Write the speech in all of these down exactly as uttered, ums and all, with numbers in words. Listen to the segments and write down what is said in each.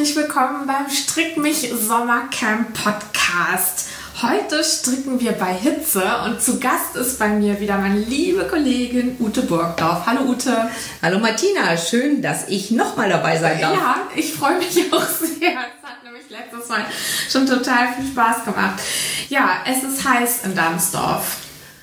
herzlich willkommen beim Strick mich Sommercamp Podcast. Heute stricken wir bei Hitze und zu Gast ist bei mir wieder meine liebe Kollegin Ute Burgdorf. Hallo Ute. Hallo Martina, schön, dass ich nochmal dabei sein darf. Ja, ich freue mich auch sehr. Es hat nämlich letztes Mal schon total viel Spaß gemacht. Ja, es ist heiß in Damsdorf.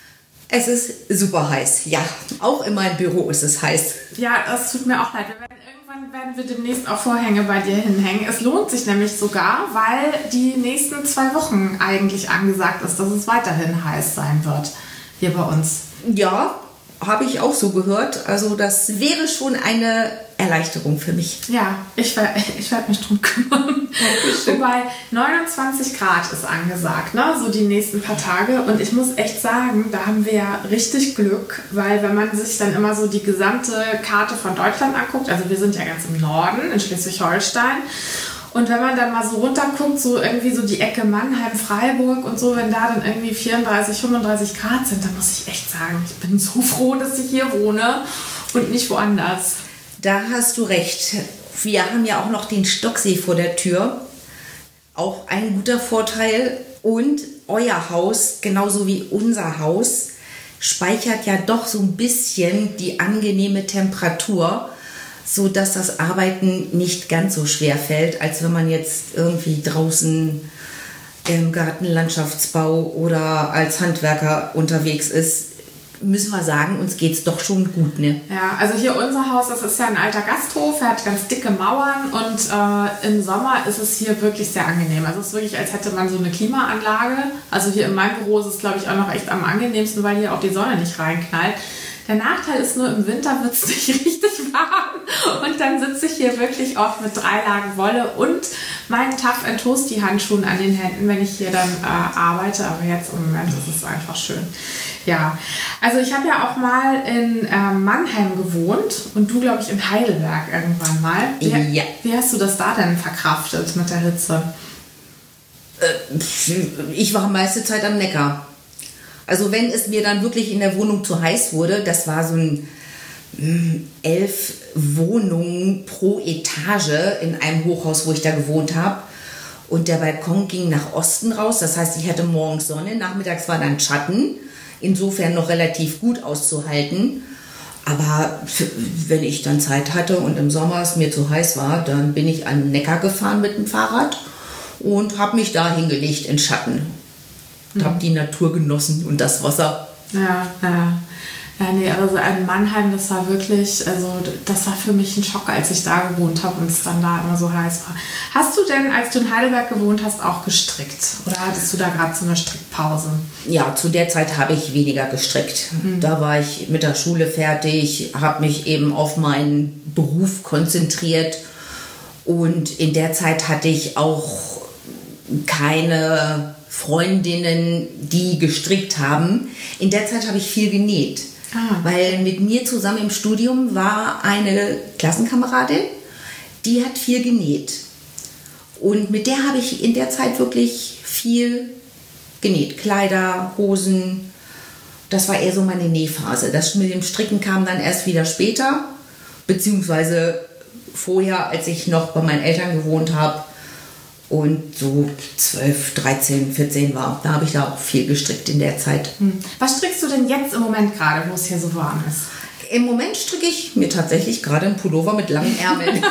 Es ist super heiß, ja. Auch in meinem Büro ist es heiß. Ja, das tut mir auch leid. Wir werden, irgendwann werden wir demnächst auch Vorhänge bei dir hinhängen. Es lohnt sich nämlich sogar, weil die nächsten zwei Wochen eigentlich angesagt ist, dass es weiterhin heiß sein wird hier bei uns. Ja, habe ich auch so gehört. Also das wäre schon eine Erleichterung für mich. Ja, ich, ich werde mich drum kümmern. Wobei neunundzwanzig Grad ist angesagt, ne? So die nächsten paar Tage. Und ich muss echt sagen, da haben wir ja richtig Glück, weil wenn man sich dann immer so die gesamte Karte von Deutschland anguckt, also wir sind ja ganz im Norden, in Schleswig-Holstein, und wenn man dann mal so runterguckt, so irgendwie so die Ecke Mannheim, Freiburg und so, wenn da dann irgendwie vierunddreißig, fünfunddreißig Grad sind, dann muss ich echt sagen, ich bin so froh, dass ich hier wohne und nicht woanders. Da hast du recht. Wir haben ja auch noch den Stocksee vor der Tür. Auch ein guter Vorteil. Und euer Haus, genauso wie unser Haus, speichert ja doch so ein bisschen die angenehme Temperatur, sodass das Arbeiten nicht ganz so schwer fällt, als wenn man jetzt irgendwie draußen im Gartenlandschaftsbau oder als Handwerker unterwegs ist. Müssen wir sagen, uns geht es doch schon gut, ne? Ja, also hier unser Haus, das ist ja ein alter Gasthof, er hat ganz dicke Mauern und äh, im Sommer ist es hier wirklich sehr angenehm. Also es ist wirklich, als hätte man so eine Klimaanlage. Also hier in meinem Büro ist es, glaube ich, auch noch echt am angenehmsten, weil hier auch die Sonne nicht reinknallt. Der Nachteil ist nur, im Winter wird es nicht richtig warm und dann sitze ich hier wirklich oft mit drei Lagen Wolle und meinen Tough and Toasty Handschuhen an den Händen, wenn ich hier dann äh, arbeite. Aber jetzt im Moment ist es einfach schön. Ja, also ich habe ja auch mal in äh, Mannheim gewohnt und du, glaube ich, in Heidelberg irgendwann mal. Wie, ja. Wie hast du das da denn verkraftet mit der Hitze? Äh, ich war meiste Zeit am Neckar. Also wenn es mir dann wirklich in der Wohnung zu heiß wurde, das war so ein mh, elf Wohnungen pro Etage in einem Hochhaus, wo ich da gewohnt habe. Und der Balkon ging nach Osten raus. Das heißt, ich hatte morgens Sonne, nachmittags war dann Schatten. Insofern noch relativ gut auszuhalten. Aber wenn ich dann Zeit hatte und im Sommer es mir zu heiß war, dann bin ich an den Neckar gefahren mit dem Fahrrad und habe mich da hingelegt in Schatten. Und mhm. habe die Natur genossen und das Wasser. Ja, ja. Ja, nee, also in Mannheim, das war wirklich, also das war für mich ein Schock, als ich da gewohnt habe und es dann da immer so heiß war. Hast du denn, als du in Heidelberg gewohnt hast, auch gestrickt? Oder hattest du da gerade so eine Strickpause? Ja, zu der Zeit habe ich weniger gestrickt. Mhm. Da war ich mit der Schule fertig, habe mich eben auf meinen Beruf konzentriert und in der Zeit hatte ich auch keine Freundinnen, die gestrickt haben. In der Zeit habe ich viel genäht. Ah. Weil mit mir zusammen im Studium war eine Klassenkameradin, die hat viel genäht. Und mit der habe ich in der Zeit wirklich viel genäht. Kleider, Hosen, das war eher so meine Nähphase. Das mit dem Stricken kam dann erst wieder später, beziehungsweise vorher, als ich noch bei meinen Eltern gewohnt habe und so zwölf, dreizehn, vierzehn war. Da habe ich da auch viel gestrickt in der Zeit. Hm. Was strickst du denn jetzt im Moment gerade, wo es hier so warm ist? Im Moment stricke ich mir tatsächlich gerade einen Pullover mit langen Ärmeln.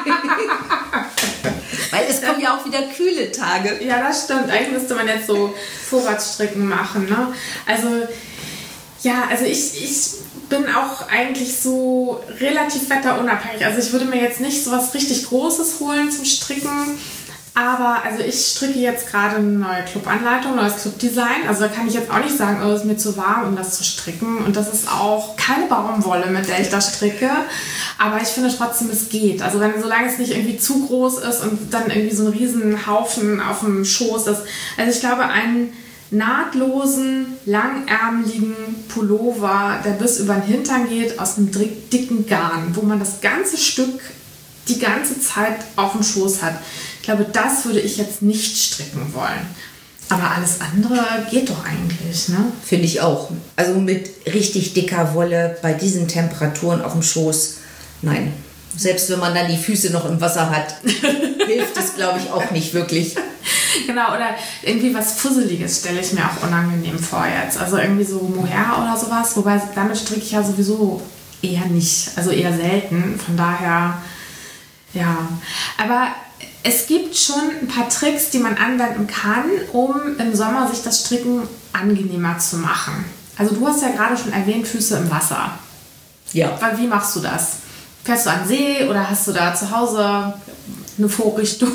Weil es kommen ja auch wieder kühle Tage. Ja, das stimmt. Eigentlich müsste man jetzt so Vorratsstricken machen, ne? Also, ja, also ich, ich bin auch eigentlich so relativ wetterunabhängig. Also ich würde mir jetzt nicht so was richtig Großes holen zum Stricken. Aber also ich stricke jetzt gerade eine neue Clubanleitung, neues Clubdesign. Also da kann ich jetzt auch nicht sagen, oh, es ist mir zu warm, um das zu stricken. Und das ist auch keine Baumwolle, mit der ich das stricke. Aber ich finde trotzdem, es geht. Also wenn, solange es nicht irgendwie zu groß ist und dann irgendwie so ein riesen Haufen auf dem Schoß ist. Also ich glaube, einen nahtlosen, langärmeligen Pullover, der bis über den Hintern geht, aus einem dicken Garn, wo man das ganze Stück die ganze Zeit auf dem Schoß hat. Ich glaube, das würde ich jetzt nicht stricken wollen. Aber alles andere geht doch eigentlich, ne? Finde ich auch. Also mit richtig dicker Wolle bei diesen Temperaturen auf dem Schoß, nein. Selbst wenn man dann die Füße noch im Wasser hat, hilft es, glaube ich, auch nicht wirklich. Genau, oder irgendwie was Fusseliges stelle ich mir auch unangenehm vor jetzt. Also irgendwie so Mohair oder sowas. Wobei damit stricke ich ja sowieso eher nicht, also eher selten. Von daher, ja. Aber es gibt schon ein paar Tricks, die man anwenden kann, um im Sommer sich das Stricken angenehmer zu machen. Also du hast ja gerade schon erwähnt, Füße im Wasser. Ja. Wie machst du das? Fährst du an See oder hast du da zu Hause eine Vorrichtung?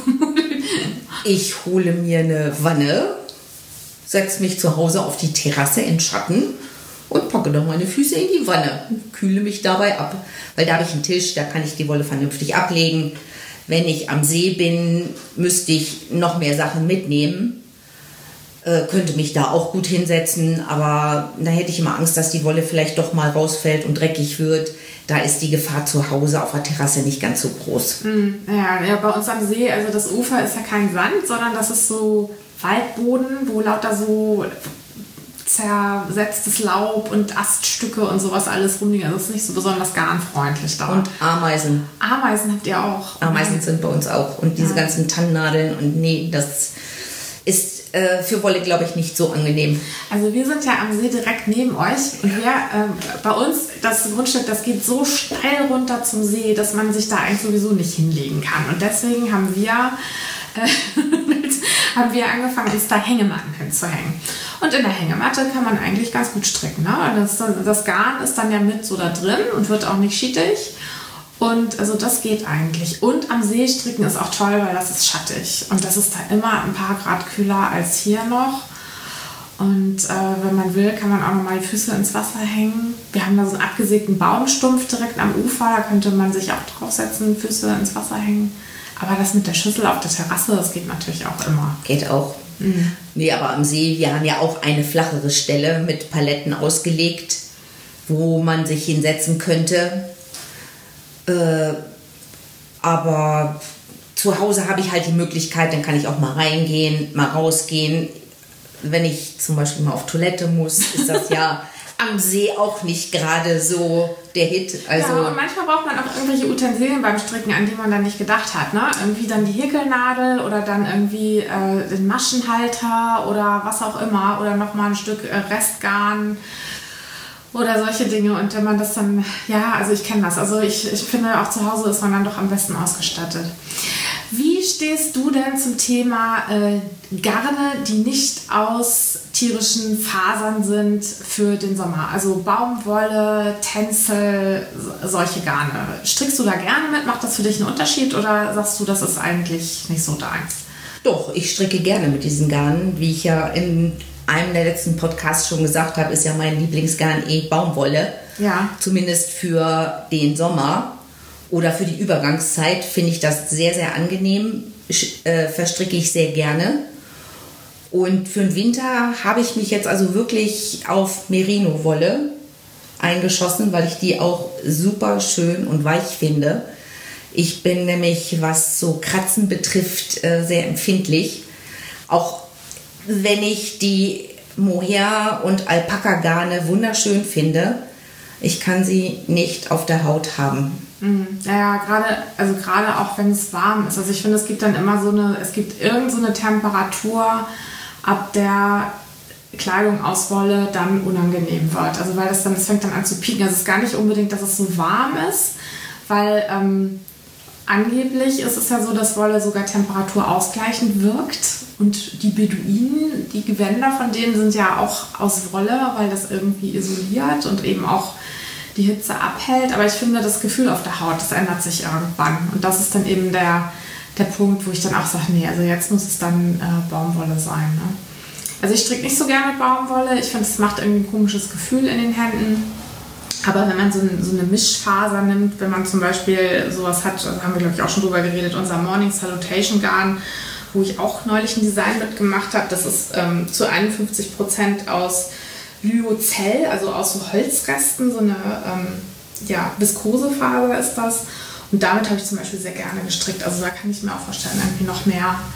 Ich hole mir eine Wanne, setze mich zu Hause auf die Terrasse in Schatten und packe dann meine Füße in die Wanne. Kühle mich dabei ab. Weil da habe ich einen Tisch, da kann ich die Wolle vernünftig ablegen. Wenn ich am See bin, müsste ich noch mehr Sachen mitnehmen. Äh, könnte mich da auch gut hinsetzen, aber da hätte ich immer Angst, dass die Wolle vielleicht doch mal rausfällt und dreckig wird. Da ist die Gefahr zu Hause auf der Terrasse nicht ganz so groß. Mm, ja, ja, bei uns am See, also das Ufer ist ja kein Sand, sondern das ist so Waldboden, wo lauter so zersetztes Laub und Aststücke und sowas alles rumliegen. Also das ist nicht so besonders garnfreundlich da. Und Ameisen. Ameisen habt ihr auch. Ameisen sind bei uns auch. Und diese ja. ganzen Tannennadeln und nee, das ist äh, für Wolle, glaube ich, nicht so angenehm. Also wir sind ja am See direkt neben euch und wir, äh, bei uns, das Grundstück, das geht so steil runter zum See, dass man sich da eigentlich sowieso nicht hinlegen kann. Und deswegen haben wir, äh, haben wir angefangen, uns da Hängematten hinzuhängen. Und in der Hängematte kann man eigentlich ganz gut stricken. Ne? Das, das Garn ist dann ja mit so da drin und wird auch nicht schietig. Und also das geht eigentlich. Und am See stricken ist auch toll, weil das ist schattig. Und das ist da immer ein paar Grad kühler als hier noch. Und äh, wenn man will, kann man auch nochmal die Füße ins Wasser hängen. Wir haben da so einen abgesägten Baumstumpf direkt am Ufer. Da könnte man sich auch draufsetzen, Füße ins Wasser hängen. Aber das mit der Schüssel auf der Terrasse, das geht natürlich auch immer. Geht auch. Mhm. Nee, aber am See, wir haben ja auch eine flachere Stelle mit Paletten ausgelegt, wo man sich hinsetzen könnte. Äh, aber zu Hause habe ich halt die Möglichkeit, dann kann ich auch mal reingehen, mal rausgehen. Wenn ich zum Beispiel mal auf Toilette muss, ist das ja am See auch nicht gerade so der Hit. Also ja, und manchmal braucht man auch irgendwelche Utensilien beim Stricken, an die man dann nicht gedacht hat. Ne? Irgendwie dann die Häkelnadel oder dann irgendwie äh, den Maschenhalter oder was auch immer. Oder nochmal ein Stück äh, Restgarn. Oder solche Dinge. Und wenn man das dann, ja, also ich kenne das. Also ich, ich finde, auch zu Hause ist man dann doch am besten ausgestattet. Wie stehst du denn zum Thema äh, Garne, die nicht aus tierischen Fasern sind für den Sommer? Also Baumwolle, Tencel, solche Garne. Strickst du da gerne mit? Macht das für dich einen Unterschied oder sagst du, das ist eigentlich nicht so deins? Doch, ich stricke gerne mit diesen Garnen. Wie ich ja in einem der letzten Podcasts schon gesagt habe, ist ja mein Lieblingsgarn eh Baumwolle. Ja. Zumindest für den Sommer oder für die Übergangszeit finde ich das sehr, sehr angenehm. Äh, verstricke ich sehr gerne. Und für den Winter habe ich mich jetzt also wirklich auf Merino-Wolle eingeschossen, weil ich die auch super schön und weich finde. Ich bin nämlich, was so Kratzen betrifft, äh, sehr empfindlich. Auch wenn ich die Mohair- und Alpaka-Garne wunderschön finde, ich kann sie nicht auf der Haut haben. Mhm. Ja, gerade, also gerade auch wenn es warm ist. Also ich finde, es gibt dann immer so eine, es gibt irgend so eine Temperatur, ab der Kleidung aus Wolle dann unangenehm wird. Also weil das dann, es fängt dann an zu pieken. Also es ist gar nicht unbedingt, dass es so warm ist, weil ähm, angeblich ist es ja so, dass Wolle sogar temperaturausgleichend wirkt. Und die Beduinen, die Gewänder von denen sind ja auch aus Wolle, weil das irgendwie isoliert und eben auch die Hitze abhält. Aber ich finde, das Gefühl auf der Haut, das ändert sich irgendwann. Und das ist dann eben der, der Punkt, wo ich dann auch sage, nee, also jetzt muss es dann äh, Baumwolle sein. Ne? Also ich stricke nicht so gerne mit Baumwolle. Ich finde, es macht irgendwie ein komisches Gefühl in den Händen. Aber wenn man so, ein, so eine Mischfaser nimmt, wenn man zum Beispiel sowas hat, da haben wir, glaube ich, auch schon drüber geredet, unser Morning Salutation Garn, wo ich auch neulich ein Design mitgemacht habe. Das ist ähm, zu einundfünfzig Prozent aus Lyocell, also aus so Holzresten, so eine ähm, ja, Viskosefaser ist das. Und damit habe ich zum Beispiel sehr gerne gestrickt. Also da kann ich mir auch vorstellen, irgendwie noch mehr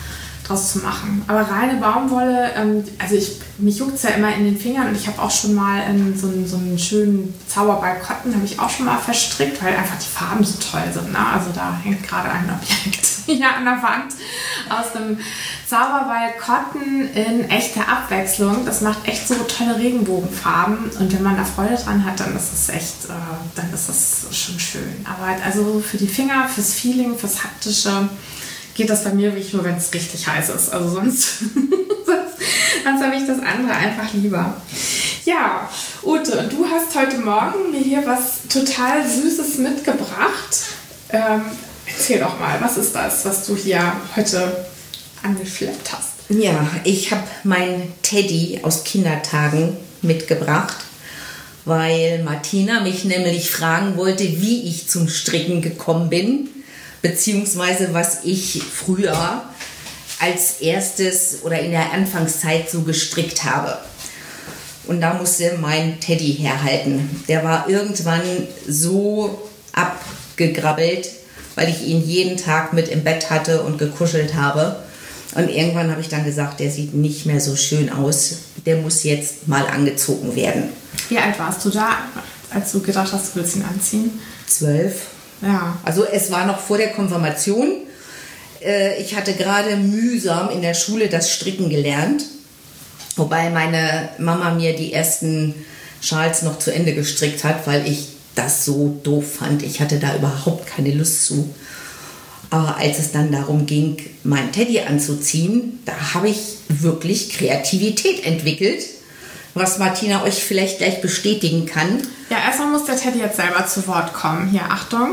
draus zu machen. Aber reine Baumwolle, ähm, also ich, mich juckt es ja immer in den Fingern und ich habe auch schon mal in so, einen, so einen schönen Zauberball Cotton, habe ich auch schon mal verstrickt, weil einfach die Farben so toll sind. Ne? Also da hängt gerade ein Objekt hier an der Wand aus dem Zauberball Cotton in echter Abwechslung. Das macht echt so tolle Regenbogenfarben und wenn man da Freude dran hat, dann ist es echt, äh, dann ist das schon schön. Aber also für die Finger, fürs Feeling, fürs Haptische geht das bei mir wirklich nur, wenn es richtig heiß ist. Also sonst, sonst, sonst habe ich das andere einfach lieber. Ja, Ute, du hast heute Morgen mir hier was total Süßes mitgebracht. Ähm, erzähl doch mal, was ist das, was du hier heute angeschleppt hast? Ja, ich habe meinen Teddy aus Kindertagen mitgebracht, weil Martina mich nämlich fragen wollte, wie ich zum Stricken gekommen bin, beziehungsweise was ich früher als erstes oder in der Anfangszeit so gestrickt habe. Und da musste mein Teddy herhalten. Der war irgendwann so abgegrabbelt, weil ich ihn jeden Tag mit im Bett hatte und gekuschelt habe. Und irgendwann habe ich dann gesagt, der sieht nicht mehr so schön aus. Der muss jetzt mal angezogen werden. Wie alt warst du da, als du gedacht hast, du willst ihn anziehen? Zwölf. Ja. Also es war noch vor der Konfirmation. Ich hatte gerade mühsam in der Schule das Stricken gelernt. Wobei meine Mama mir die ersten Schals noch zu Ende gestrickt hat, weil ich das so doof fand. Ich hatte da überhaupt keine Lust zu. Aber als es dann darum ging, meinen Teddy anzuziehen, da habe ich wirklich Kreativität entwickelt, was Martina euch vielleicht gleich bestätigen kann. Ja, erstmal muss der Teddy jetzt selber zu Wort kommen. Hier, Achtung.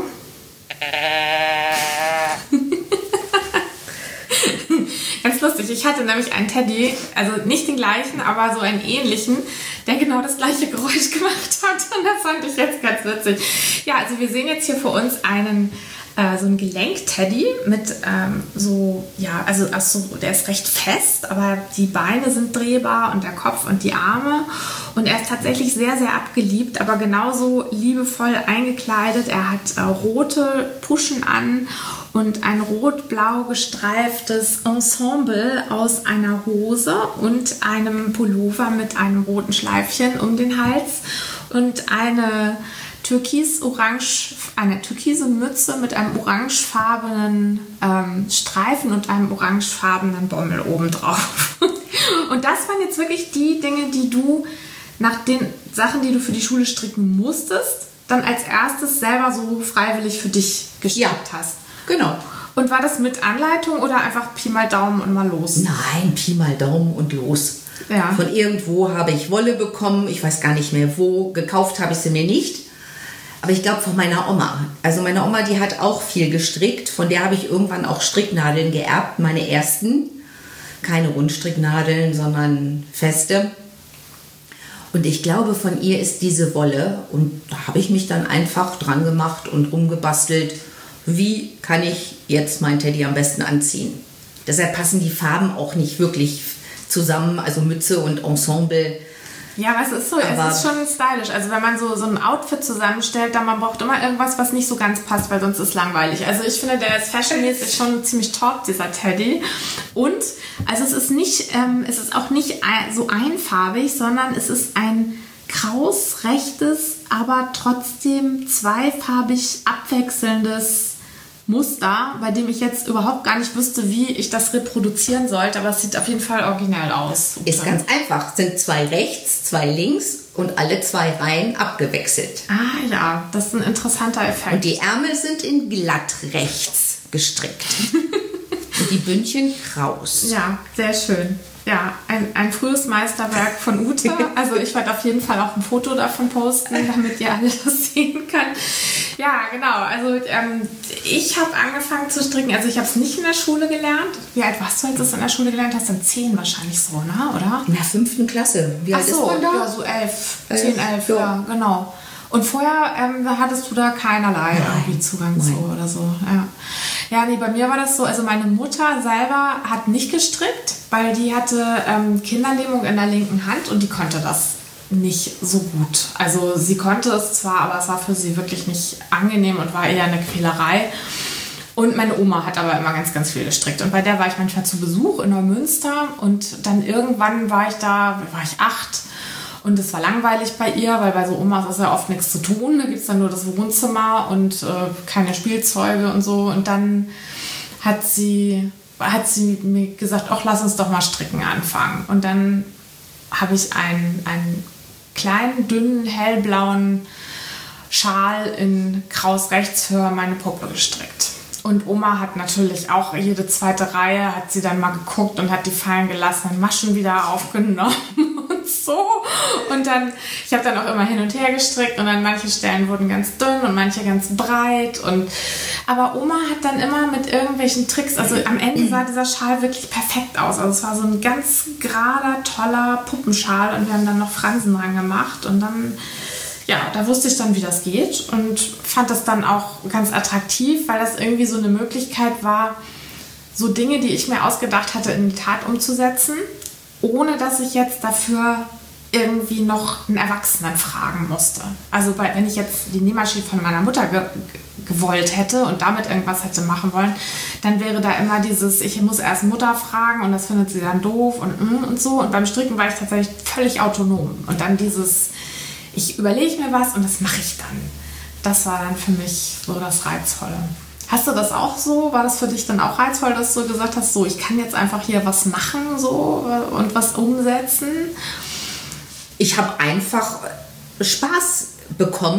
Ganz lustig, ich hatte nämlich einen Teddy, also nicht den gleichen, aber so einen ähnlichen, der genau das gleiche Geräusch gemacht hat und das fand ich jetzt ganz witzig. Ja, also wir sehen jetzt hier vor uns einen, äh, so einen Gelenk-Teddy mit ähm, so, ja, also, also der ist recht fest, aber die Beine sind drehbar und der Kopf und die Arme und er ist tatsächlich sehr, sehr abgeliebt, aber genauso liebevoll eingekleidet. Er hat äh, rote Puschen an und ein rot-blau gestreiftes Ensemble aus einer Hose und einem Pullover mit einem roten Schleifchen um den Hals und eine türkis-orange, eine türkise Mütze mit einem orangefarbenen ähm, Streifen und einem orangefarbenen Bommel obendrauf. Und das waren jetzt wirklich die Dinge, die du nach den Sachen, die du für die Schule stricken musstest, dann als erstes selber so freiwillig für dich gestrickt ja, hast. Genau. Und war das mit Anleitung oder einfach Pi mal Daumen und mal los? Nein, Pi mal Daumen und los. Ja. Von irgendwo habe ich Wolle bekommen, ich weiß gar nicht mehr wo, gekauft habe ich sie mir nicht. Aber ich glaube von meiner Oma. Also meine Oma, die hat auch viel gestrickt. Von der habe ich irgendwann auch Stricknadeln geerbt, meine ersten. Keine Rundstricknadeln, sondern feste. Und ich glaube, von ihr ist diese Wolle. Und da habe ich mich dann einfach dran gemacht und rumgebastelt. Wie kann ich jetzt meinen Teddy am besten anziehen? Deshalb passen die Farben auch nicht wirklich zusammen, also Mütze und Ensemble. Ja, aber es ist so, aber es ist schon stylisch. Also wenn man so, so ein Outfit zusammenstellt, dann man braucht immer irgendwas, was nicht so ganz passt, weil sonst ist es langweilig. Also ich finde, der ist fashionmäßig schon ziemlich top, dieser Teddy. Und also es ist nicht, ähm, es ist auch nicht so einfarbig, sondern es ist ein kraus, rechtes, aber trotzdem zweifarbig abwechselndes Muster, bei dem ich jetzt überhaupt gar nicht wüsste, wie ich das reproduzieren sollte, aber es sieht auf jeden Fall originell aus. Ist ganz einfach. Es sind zwei rechts, zwei links und alle zwei Reihen abgewechselt. Ah ja, das ist ein interessanter Effekt. Und die Ärmel sind in glatt rechts gestrickt. Und die Bündchen kraus. Ja, sehr schön. Ja, ein, ein frühes Meisterwerk von Ute. Also ich werde auf jeden Fall auch ein Foto davon posten, damit ihr alle das sehen könnt. Ja, genau. Also ähm, ich habe angefangen zu stricken. Also ich habe es nicht in der Schule gelernt. Wie alt warst du, als du es in der Schule gelernt hast? Dann zehn wahrscheinlich so, ne? Oder? In der fünften Klasse. Wie Ach alt so, ist man da? Ja, so elf. elf Zehn, elf, ja, ja genau. Und vorher ähm, hattest du da keinerlei Nein. irgendwie Zugang Nein. zu oder so. Ja. Ja, nee, bei mir war das so, also meine Mutter selber hat nicht gestrickt, weil die hatte ähm, Kinderlähmung in der linken Hand und die konnte das nicht so gut. Also sie konnte es zwar, aber es war für sie wirklich nicht angenehm und war eher eine Quälerei. Und meine Oma hat aber immer ganz, ganz viel gestrickt. Und bei der war ich manchmal zu Besuch in Neumünster. Und dann irgendwann war ich da, war ich acht. Und es war langweilig bei ihr, weil bei so Omas ist ja oft nichts zu tun. Da gibt es dann nur das Wohnzimmer und äh, keine Spielzeuge und so. Und dann hat sie, hat sie mir gesagt, ach, lass uns doch mal stricken anfangen. Und dann habe ich einen, einen kleinen, dünnen, hellblauen Schal in Kraus rechts für meine Puppe gestrickt. Und Oma hat natürlich auch jede zweite Reihe, hat sie dann mal geguckt und hat die fallen gelassen, dann Maschen wieder aufgenommen und so. Und dann, ich habe dann auch immer hin und her gestrickt und dann manche Stellen wurden ganz dünn und manche ganz breit. Und, aber Oma hat dann immer mit irgendwelchen Tricks, also am Ende sah dieser Schal wirklich perfekt aus. Also es war so ein ganz gerader, toller Puppenschal und wir haben dann noch Fransen dran gemacht und dann... Ja, da wusste ich dann, wie das geht und fand das dann auch ganz attraktiv, weil das irgendwie so eine Möglichkeit war, so Dinge, die ich mir ausgedacht hatte, in die Tat umzusetzen, ohne dass ich jetzt dafür irgendwie noch einen Erwachsenen fragen musste. Also bei, wenn ich jetzt die Nähmaschine von meiner Mutter ge- gewollt hätte und damit irgendwas hätte machen wollen, dann wäre da immer dieses, ich muss erst Mutter fragen und das findet sie dann doof und, und so. Und beim Stricken war ich tatsächlich völlig autonom. Und dann dieses... Ich überlege mir was und das mache ich dann. Das war dann für mich so das Reizvolle. Hast du das auch so? War das für dich dann auch reizvoll, dass du gesagt hast, so ich kann jetzt einfach hier was machen so und was umsetzen? Ich habe einfach Spaß bekommen,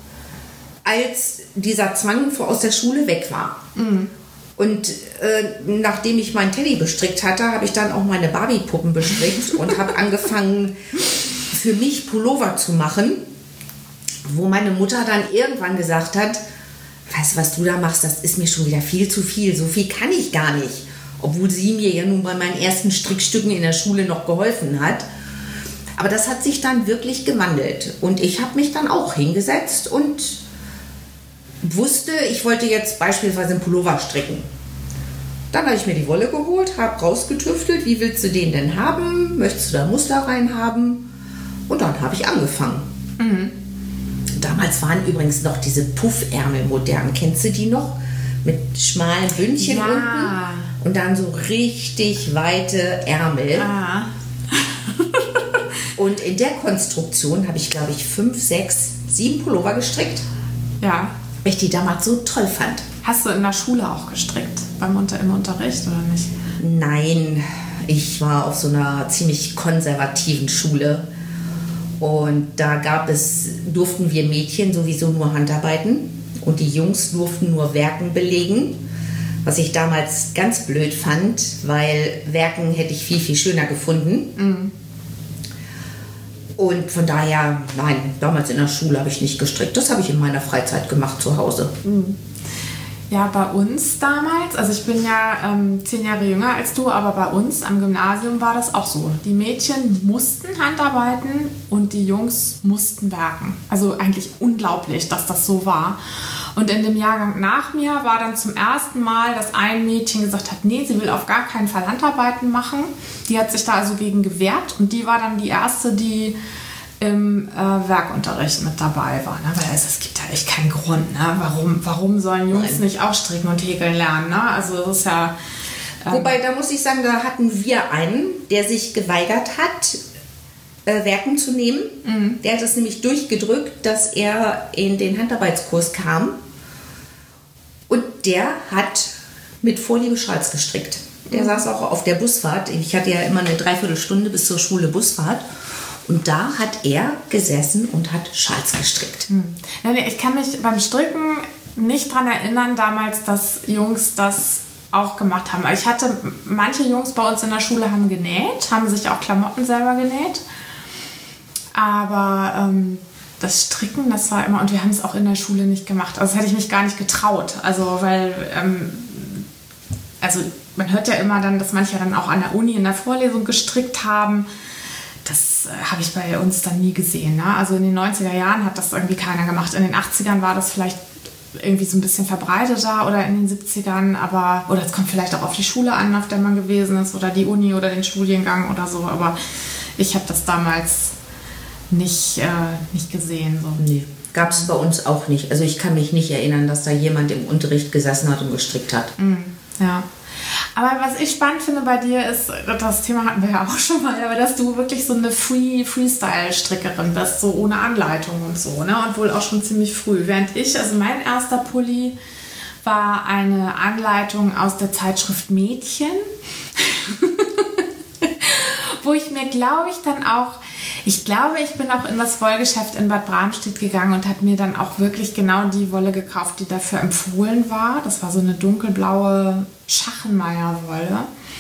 als dieser Zwang aus der Schule weg war. Mhm. Und äh, nachdem ich meinen Teddy bestrickt hatte, habe ich dann auch meine Barbie-Puppen bestrickt und habe angefangen... für mich Pullover zu machen, wo meine Mutter dann irgendwann gesagt hat, weißt du, was du da machst, das ist mir schon wieder viel zu viel, so viel kann ich gar nicht. Obwohl sie mir ja nun bei meinen ersten Strickstücken in der Schule noch geholfen hat. Aber das hat sich dann wirklich gewandelt. Und ich habe mich dann auch hingesetzt und wusste, ich wollte jetzt beispielsweise einen Pullover stricken. Dann habe ich mir die Wolle geholt, habe rausgetüftelt, wie willst du den denn haben? Möchtest du da Muster rein haben? Und dann habe ich angefangen. Mhm. Damals waren übrigens noch diese Puffärmel modern. Kennst du die noch? Mit schmalen Bündchen ja. unten und dann so richtig weite Ärmel. Ah. Und in der Konstruktion habe ich, glaube ich, fünf, sechs, sieben Pullover gestrickt. Ja. Weil ich die damals so toll fand. Hast du in der Schule auch gestrickt? Beim Unter- im Unterricht oder nicht? Nein, ich war auf so einer ziemlich konservativen Schule. Und da gab es, durften wir Mädchen sowieso nur Handarbeiten und die Jungs durften nur Werken belegen, was ich damals ganz blöd fand, weil Werken hätte ich viel, viel schöner gefunden. Mhm. Und von daher, nein, damals in der Schule habe ich nicht gestrickt. Das habe ich in meiner Freizeit gemacht zu Hause. Mhm. Ja, bei uns damals, also ich bin ja ähm, zehn Jahre jünger als du, aber bei uns am Gymnasium war das auch so. Die Mädchen mussten Handarbeiten und die Jungs mussten werken. Also eigentlich unglaublich, dass das so war. Und in dem Jahrgang nach mir war dann zum ersten Mal, dass ein Mädchen gesagt hat, nee, sie will auf gar keinen Fall Handarbeiten machen. Die hat sich da also gegen gewehrt und die war dann die erste, die im äh, Werkunterricht mit dabei war. Ne? Weil es, es gibt ja echt keinen Grund, ne? warum, warum sollen Jungs Nein. nicht auch stricken und häkeln lernen. Ne? Also das ist ja... Ähm Wobei, da muss ich sagen, da hatten wir einen, der sich geweigert hat, äh, Werken zu nehmen. Mhm. Der hat es nämlich durchgedrückt, dass er in den Handarbeitskurs kam. Und der hat mit Vorliebe Schals gestrickt. Der mhm. saß auch auf der Busfahrt. Ich hatte ja immer eine Dreiviertelstunde bis zur Schule Busfahrt. Und da hat er gesessen und hat Schals gestrickt. Hm. Ich kann mich beim Stricken nicht daran erinnern damals, dass Jungs das auch gemacht haben. Ich hatte, manche Jungs bei uns in der Schule haben genäht, haben sich auch Klamotten selber genäht. Aber ähm, das Stricken, das war immer, und wir haben es auch in der Schule nicht gemacht. Also das hätte ich mich gar nicht getraut. Also weil, ähm, also man hört ja immer dann, dass manche dann auch an der Uni in der Vorlesung gestrickt haben. Das äh, habe ich bei uns dann nie gesehen. Ne? Also in den neunziger Jahren hat das irgendwie keiner gemacht. In den achtzigern war das vielleicht irgendwie so ein bisschen verbreiteter oder in den siebzigern. Aber, oder es kommt vielleicht auch auf die Schule an, auf der man gewesen ist oder die Uni oder den Studiengang oder so. Aber ich habe das damals nicht, äh, nicht gesehen. So. Nee. Gab es bei uns auch nicht. Also ich kann mich nicht erinnern, dass da jemand im Unterricht gesessen hat und gestrickt hat. Ja. Aber was ich spannend finde bei dir ist, das Thema hatten wir ja auch schon mal, aber dass du wirklich so eine Free, Freestyle-Strickerin bist, so ohne Anleitung und so, ne? Und wohl auch schon ziemlich früh. Während ich, also mein erster Pulli war eine Anleitung aus der Zeitschrift Mädchen, wo ich mir, glaube ich, dann auch, ich glaube, ich bin auch in das Wollgeschäft in Bad Bramstedt gegangen und habe mir dann auch wirklich genau die Wolle gekauft, die dafür empfohlen war. Das war so eine dunkelblaue Schachenmeier-Wolle.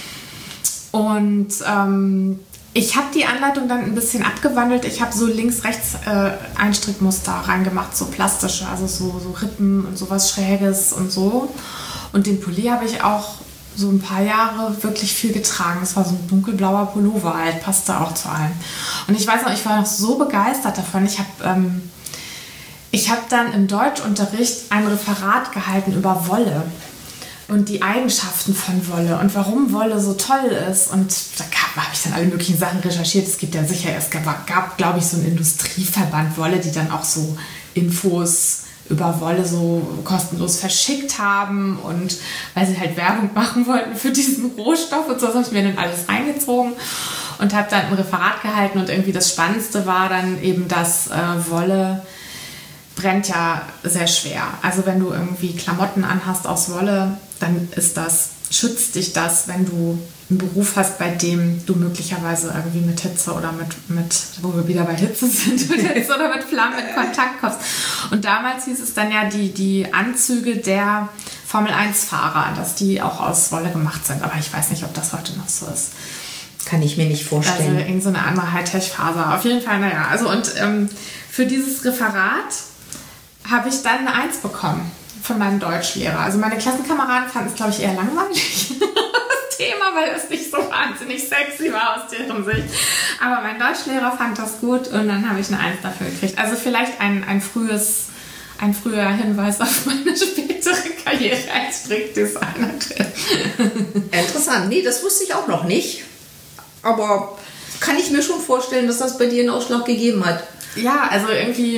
Und ähm, ich habe die Anleitung dann ein bisschen abgewandelt. Ich habe so links-rechts äh, Einstrickmuster reingemacht, so plastische, also so, so Rippen und sowas Schräges und so. Und den Pulli habe ich auch so ein paar Jahre wirklich viel getragen. Das war so ein dunkelblauer Pullover halt, passte auch zu allen. Und ich weiß noch, ich war noch so begeistert davon. Ich habe ähm, ich hab dann im Deutschunterricht ein Referat gehalten über Wolle und die Eigenschaften von Wolle und warum Wolle so toll ist. Und da habe ich dann alle möglichen Sachen recherchiert. Es gibt ja sicher, es gab, gab glaube ich, so einen Industrieverband Wolle, die dann auch so Infos über Wolle so kostenlos verschickt haben und weil sie halt Werbung machen wollten für diesen Rohstoff und so, das habe ich mir dann alles reingezogen und habe dann ein Referat gehalten und irgendwie das Spannendste war dann eben, dass äh, Wolle brennt ja sehr schwer. Also wenn du irgendwie Klamotten anhast aus Wolle, dann ist das, schützt dich das, wenn du einen Beruf hast, bei dem du möglicherweise irgendwie mit Hitze oder mit, mit wo wir wieder bei Hitze sind, mit Hitze oder mit Flammen in Kontakt kommst. Und damals hieß es dann ja, die, die Anzüge der Formel eins Fahrer, dass die auch aus Wolle gemacht sind. Aber ich weiß nicht, ob das heute noch so ist. Kann ich mir nicht vorstellen. Also irgend so eine andere Hightech-Faser. Auf jeden Fall, naja. Also und ähm, für dieses Referat habe ich dann eine Eins bekommen von meinem Deutschlehrer. Also meine Klassenkameraden fanden es, glaube ich, eher langweilig. Thema, weil es nicht so wahnsinnig sexy war aus deren Sicht. Aber mein Deutschlehrer fand das gut und dann habe ich eine Eins dafür gekriegt. Also vielleicht ein, ein, frühes, ein früher Hinweis auf meine spätere Karriere als Strickdesignerin. Interessant. Nee, das wusste ich auch noch nicht. Aber kann ich mir schon vorstellen, dass das bei dir einen Ausschlag gegeben hat. Ja, also irgendwie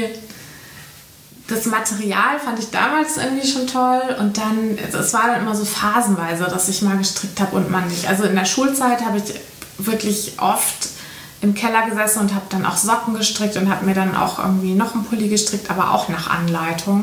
das Material fand ich damals irgendwie schon toll und dann, es war dann immer so phasenweise, dass ich mal gestrickt habe und mal nicht. Also in der Schulzeit habe ich wirklich oft im Keller gesessen und habe dann auch Socken gestrickt und habe mir dann auch irgendwie noch einen Pulli gestrickt, aber auch nach Anleitung.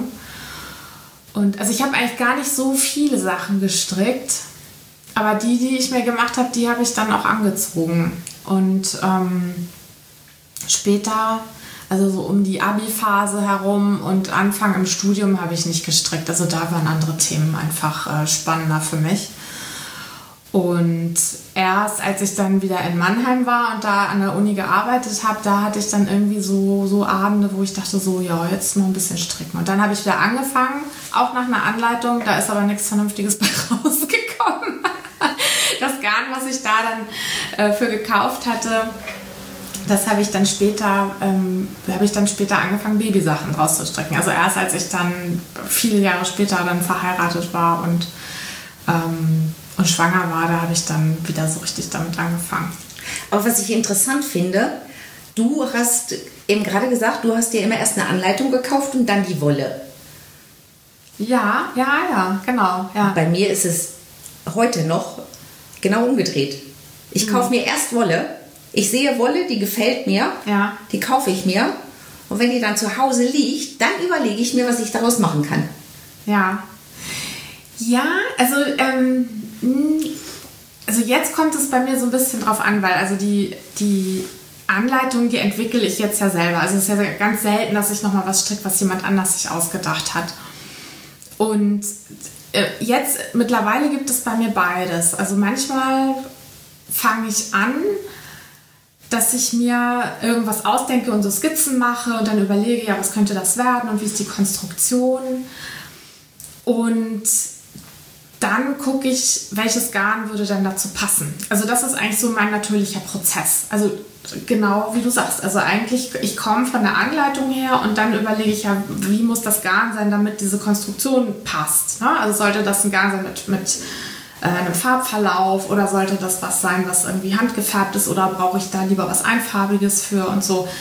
Und also ich habe eigentlich gar nicht so viele Sachen gestrickt, aber die, die ich mir gemacht habe, die habe ich dann auch angezogen. Und ähm, später, also so um die Abi-Phase herum und Anfang im Studium habe ich nicht gestrickt. Also da waren andere Themen einfach äh, spannender für mich. Und erst als ich dann wieder in Mannheim war und da an der Uni gearbeitet habe, da hatte ich dann irgendwie so, so Abende, wo ich dachte so, ja, jetzt noch ein bisschen stricken. Und dann habe ich wieder angefangen, auch nach einer Anleitung. Da ist aber nichts Vernünftiges bei rausgekommen. Das Garn, was ich da dann äh, für gekauft hatte, das habe ich dann später, ähm, habe ich dann später angefangen, Babysachen draus zu stricken. Also erst als ich dann viele Jahre später dann verheiratet war und ähm, und schwanger war, da habe ich dann wieder so richtig damit angefangen. Aber was ich interessant finde, du hast eben gerade gesagt, du hast dir immer erst eine Anleitung gekauft und dann die Wolle. Ja, ja, ja, genau. Ja. Bei mir ist es heute noch genau umgedreht. Ich kaufe mir erst Wolle, ich sehe Wolle, die gefällt mir, ja. Die kaufe ich mir und wenn die dann zu Hause liegt, dann überlege ich mir, was ich daraus machen kann. Ja. Ja, also ähm, also jetzt kommt es bei mir so ein bisschen drauf an, weil also die, die Anleitung, die entwickle ich jetzt ja selber. Also es ist ja ganz selten, dass ich nochmal was stricke, was jemand anders sich ausgedacht hat. Und äh, jetzt, mittlerweile gibt es bei mir beides. Also manchmal fange ich an, dass ich mir irgendwas ausdenke und so Skizzen mache und dann überlege, ja, was könnte das werden und wie ist die Konstruktion. Und dann gucke ich, welches Garn würde denn dazu passen. Also das ist eigentlich so mein natürlicher Prozess. Also genau wie du sagst. Also eigentlich, ich komme von der Anleitung her und dann überlege ich ja, wie muss das Garn sein, damit diese Konstruktion passt. Ne? Also sollte das ein Garn sein mit, mit äh, einem Farbverlauf oder sollte das was sein, was irgendwie handgefärbt ist oder brauche ich da lieber was Einfarbiges für und so.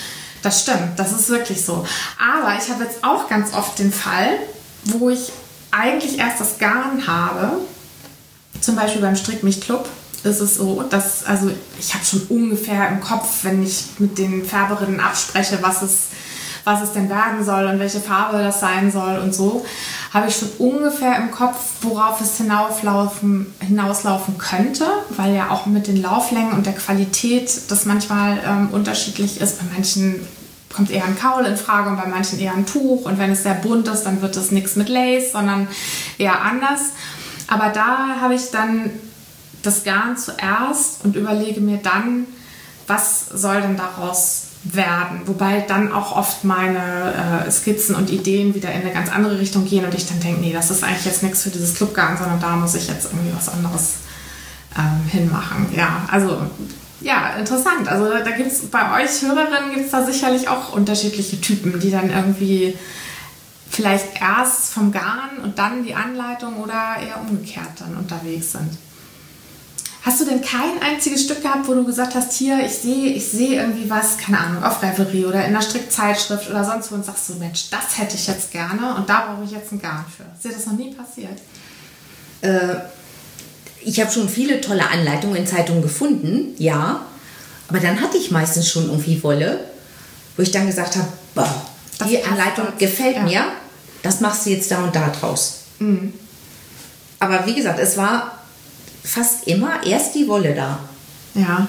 Das stimmt, das ist wirklich so. Aber ich habe jetzt auch ganz oft den Fall, wo ich eigentlich erst das Garn habe, zum Beispiel beim Strickmich-Club, ist es so, dass, also ich habe schon ungefähr im Kopf, wenn ich mit den Färberinnen abspreche, was es, was es denn werden soll und welche Farbe das sein soll und so, habe ich schon ungefähr im Kopf, worauf es hinauslaufen, hinauslaufen könnte, weil ja auch mit den Lauflängen und der Qualität das manchmal ähm, unterschiedlich ist. Bei manchen kommt eher ein Kaul in Frage und bei manchen eher ein Tuch, und wenn es sehr bunt ist, dann wird es nichts mit Lace, sondern eher anders. Aber da habe ich dann das Garn zuerst und überlege mir dann, was soll denn daraus werden. Wobei dann auch oft meine äh, Skizzen und Ideen wieder in eine ganz andere Richtung gehen und ich dann denke, nee, das ist eigentlich jetzt nichts für dieses Clubgarn, sondern da muss ich jetzt irgendwie was anderes ähm, hinmachen. Ja, also ja, interessant. Also da gibt es bei euch Hörerinnen gibt es da sicherlich auch unterschiedliche Typen, die dann irgendwie vielleicht erst vom Garn und dann die Anleitung oder eher umgekehrt dann unterwegs sind. Hast du denn kein einziges Stück gehabt, wo du gesagt hast, hier, ich sehe ich sehe irgendwie was, keine Ahnung, auf Reverie oder in einer Strickzeitschrift oder sonst wo und sagst so, Mensch, das hätte ich jetzt gerne und da brauche ich jetzt ein Garn für. Ist dir das noch nie passiert? Äh, ich habe schon viele tolle Anleitungen in Zeitungen gefunden, ja. Aber dann hatte ich meistens schon irgendwie Wolle, wo ich dann gesagt habe, boah, die Anleitung gefällt ja. mir, das machst du jetzt da und da draus. Mhm. Aber wie gesagt, es war fast immer erst die Wolle da. Ja.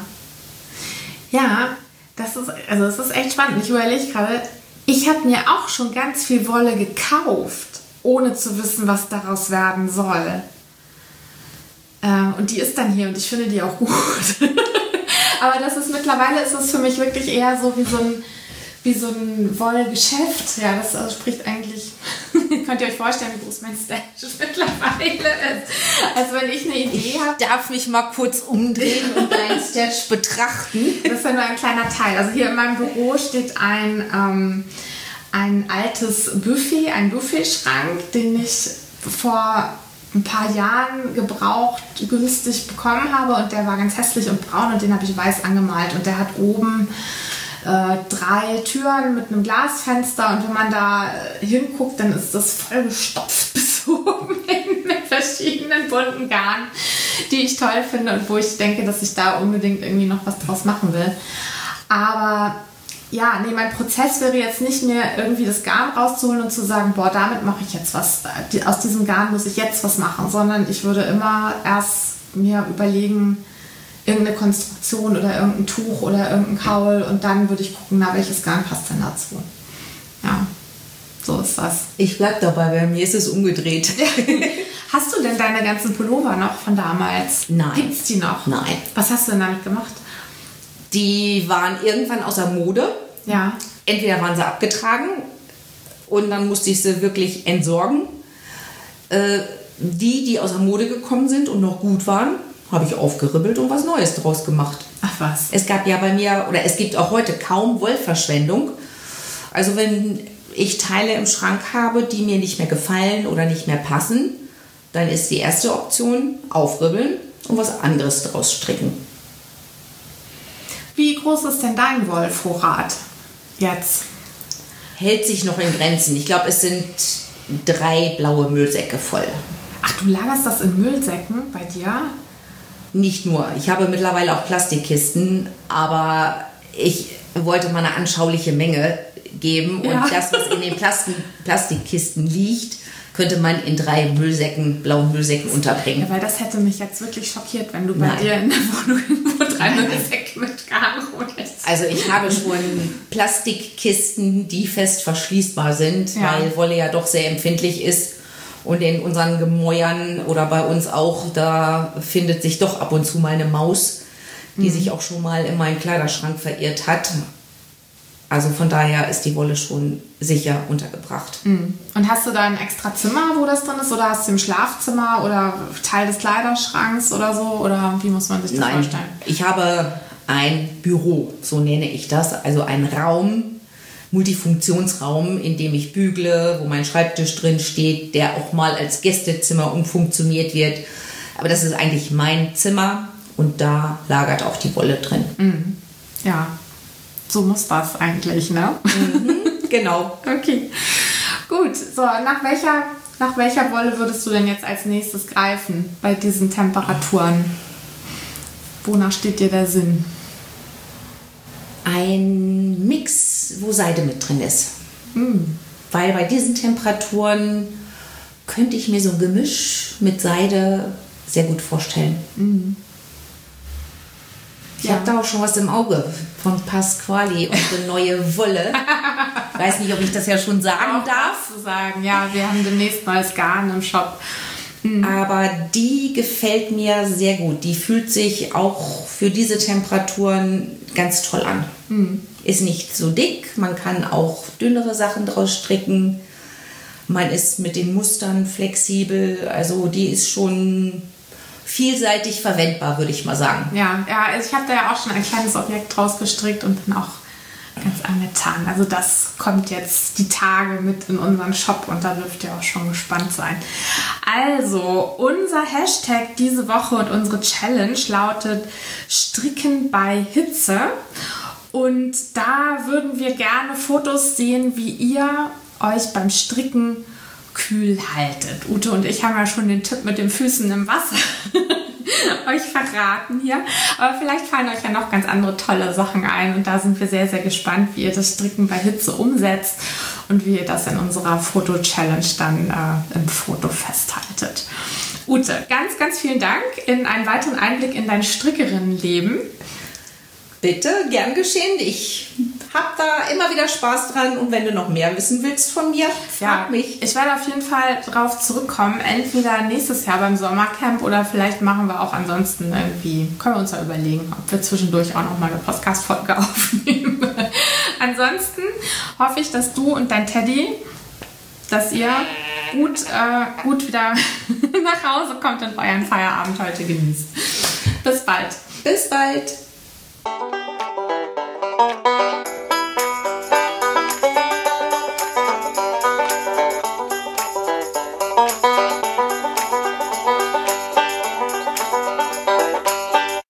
Ja, das ist, also es ist echt spannend. Ich überlege gerade, ich habe mir auch schon ganz viel Wolle gekauft, ohne zu wissen, was daraus werden soll. Ähm, und die ist dann hier und ich finde die auch gut. Aber das ist mittlerweile ist es für mich wirklich eher so wie so ein wie so ein Wollgeschäft. Ja, das also spricht eigentlich, könnt ihr euch vorstellen, wie groß mein Stash mittlerweile ist. Also wenn ich eine Idee habe... Darf mich mal kurz umdrehen und deinen Stash betrachten? Das ist ja nur ein kleiner Teil. Also hier in meinem Büro steht ein, ähm, ein altes Buffet, ein Buffetschrank, den ich vor ein paar Jahren gebraucht, günstig bekommen habe und der war ganz hässlich und braun und den habe ich weiß angemalt und der hat oben Äh, drei Türen mit einem Glasfenster und wenn man da äh, hinguckt, dann ist das voll gestopft bis oben hin mit verschiedenen bunten Garnen, die ich toll finde und wo ich denke, dass ich da unbedingt irgendwie noch was draus machen will. Aber ja, nee, mein Prozess wäre jetzt nicht mehr irgendwie das Garn rauszuholen und zu sagen, boah, damit mache ich jetzt was, aus diesem Garn muss ich jetzt was machen, sondern ich würde immer erst mir überlegen, irgendeine Konstruktion oder irgendein Tuch oder irgendein Kaul und dann würde ich gucken, na, welches Garn passt denn dazu. Ja, so ist das. Ich bleib dabei, bei mir ist es umgedreht. Hast du denn deine ganzen Pullover noch von damals? Nein. Gibt's die noch? Nein. Was hast du denn damit gemacht? Die waren irgendwann außer Mode. Ja. Entweder waren sie abgetragen und dann musste ich sie wirklich entsorgen. Äh, die, die außer Mode gekommen sind und noch gut waren, habe ich aufgeribbelt und was Neues draus gemacht. Ach was. Es gab ja bei mir, oder es gibt auch heute kaum Wollverschwendung. Also wenn ich Teile im Schrank habe, die mir nicht mehr gefallen oder nicht mehr passen, dann ist die erste Option aufribbeln und was anderes draus stricken. Wie groß ist denn dein Wollvorrat jetzt? Hält sich noch in Grenzen. Ich glaube, es sind drei blaue Müllsäcke voll. Ach, du lagerst das in Müllsäcken bei dir? Nicht nur. Ich habe mittlerweile auch Plastikkisten, aber ich wollte mal eine anschauliche Menge geben. Ja. Und das, was in den Plastik Plastikkisten liegt, könnte man in drei Müllsäcken, blauen Müllsäcken unterbringen. Ja, weil das hätte mich jetzt wirklich schockiert, wenn du bei Nein. dir in der Wohnung irgendwo drei Müllsäcke mit Garn holst. Also ich habe schon Plastikkisten, die fest verschließbar sind, ja. weil Wolle ja doch sehr empfindlich ist. Und in unseren Gemäuern oder bei uns auch, da findet sich doch ab und zu mal eine Maus, die mhm. sich auch schon mal in meinen Kleiderschrank verirrt hat. Also von daher ist die Wolle schon sicher untergebracht. Mhm. Und hast du da ein extra Zimmer, wo das drin ist? Oder hast du im Schlafzimmer oder Teil des Kleiderschranks oder so? Oder wie muss man sich das Nein, vorstellen? Ich habe ein Büro, so nenne ich das. Also ein Raum, Multifunktionsraum, in dem ich bügle, wo mein Schreibtisch drin steht, der auch mal als Gästezimmer umfunktioniert wird. Aber das ist eigentlich mein Zimmer und da lagert auch die Wolle drin. Mhm. Ja, so muss das eigentlich, ne? Mhm, genau. Okay, gut. So, nach welcher, nach welcher Wolle würdest du denn jetzt als nächstes greifen bei diesen Temperaturen? Wonach steht dir der Sinn? Ein Mix, wo Seide mit drin ist. Mm. Weil bei diesen Temperaturen könnte ich mir so ein Gemisch mit Seide sehr gut vorstellen. Mm. Ich Ja. habe da auch schon was im Auge von Pasquali, unsere neue Wolle. Ich weiß nicht, ob ich das ja schon sagen Auch darf. das zu sagen. Ja, wir haben demnächst neues Garn im Shop. Aber die gefällt mir sehr gut. Die fühlt sich auch für diese Temperaturen ganz toll an. Mhm. Ist nicht so dick, man kann auch dünnere Sachen draus stricken. Man ist mit den Mustern flexibel. Also die ist schon vielseitig verwendbar, würde ich mal sagen. Ja, ja, also ich habe da ja auch schon ein kleines Objekt draus gestrickt und bin auch ganz angetan. Also das kommt jetzt die Tage mit in unseren Shop und da dürft ihr auch schon gespannt sein. Also, unser Hashtag diese Woche und unsere Challenge lautet Stricken bei Hitze. Und da würden wir gerne Fotos sehen, wie ihr euch beim Stricken kühl haltet. Ute und ich haben ja schon den Tipp mit den Füßen im Wasser euch verraten hier. Aber vielleicht fallen euch ja noch ganz andere tolle Sachen ein. Und da sind wir sehr, sehr gespannt, wie ihr das Stricken bei Hitze umsetzt und wie ihr das in unserer Foto-Challenge dann äh, im Foto festhaltet. Ute, ganz, ganz vielen Dank in einen weiteren Einblick in dein Strickerinnenleben. Bitte, gern geschehen. Ich habe da immer wieder Spaß dran. Und wenn du noch mehr wissen willst von mir, frag Ja, mich. ich werde auf jeden Fall drauf zurückkommen. Entweder nächstes Jahr beim Sommercamp oder vielleicht machen wir auch ansonsten irgendwie, können wir uns ja überlegen, ob wir zwischendurch auch noch mal eine Podcast-Folge aufnehmen. Ansonsten hoffe ich, dass du und dein Teddy, dass ihr gut, äh, gut wieder nach Hause kommt und euren Feierabend heute genießt. Bis bald. Bis bald.